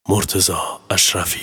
مرتضی اشرفی.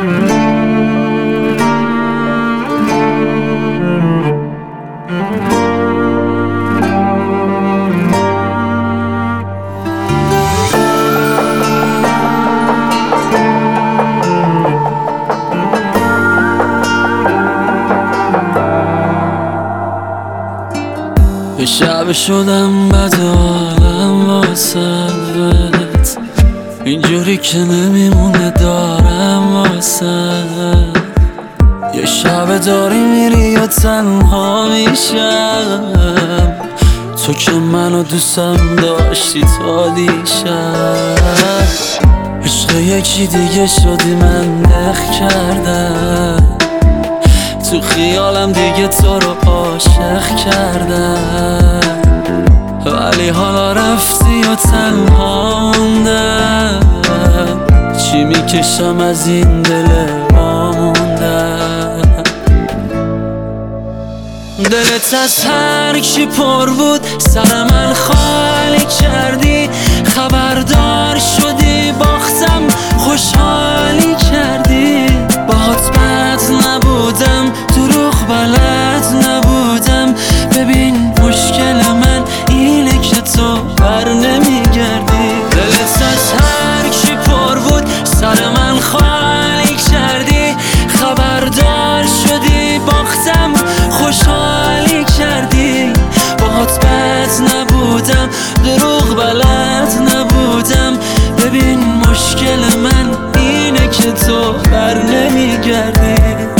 یه شب شدم بد حالم واسه اینجوری که نمیمونه دارم واسه یه شب داری میری و تنها میشم، تو که منو دوستم داشتی تا دیشب. عشق یکی دیگه شدی من نخ کردم، تو خیالم دیگه تو رو عاشق کردم، ولی حالا رفتی و تنها موندم. چی میکشم از این دل واموندم. دلت از هر کی پر بود سر من خالی کردی، خبردار شدی باختم خوشحالی کردی. باهات بد نبودم دروغ بلد نبودم، ببین مشکل من اینه که تو بر نمیگردی. دلت از هر کی پر بود سر من خالی کردی، خبردار شدی باختم خوشحالی کردی. باهات بد نبودم دروغ بلد نبودم، ببین مشکل من اینه که تو بر نمیگردی.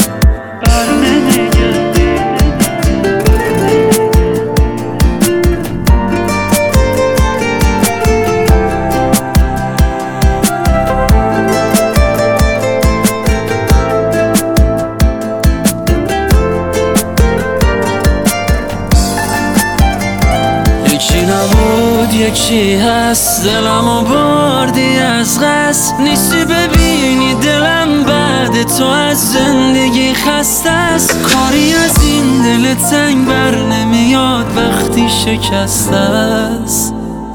یکی نبود یکی هست، دلمو بردی از قصد، نیستی ببینی دلم بعد تو از زندگی خسته است. کاری از این دل تنگ بر نمیاد وقتی شکسته است.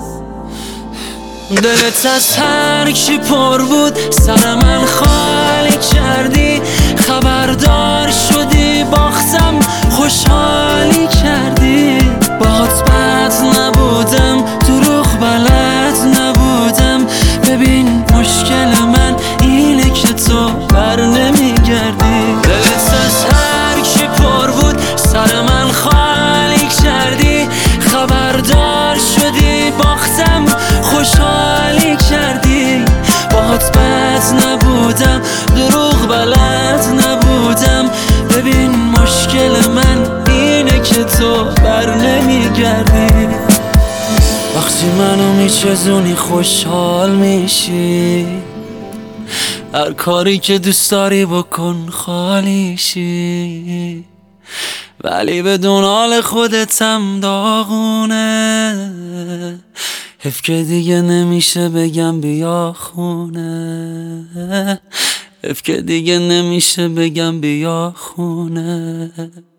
دلت از هر کی پر بود سر من خالی کردی، خبردار شدی باختم خوشحالی کردی. باهات بد نبودم دروغ بلد نبودم، ببین مشکل من اینه که تو بر نمیگردی. دلت از هر کی پر بود سر من خالی کردی، خبردار شدی باختم خوشحالی کردی. باهات بد نبودم دروغ بلد نبودم، ببین مشکل من اینه که تو بر نمیگردی. وقتی منو میچزونی خوشحال میشی، هر کاری که دوست داری بکن خالیشی، ولی بدون حال خودتم داغونه. حیف که دیگه نمیشه بگم بیا خونه، حیف که دیگه نمیشه بگم بیا خونه.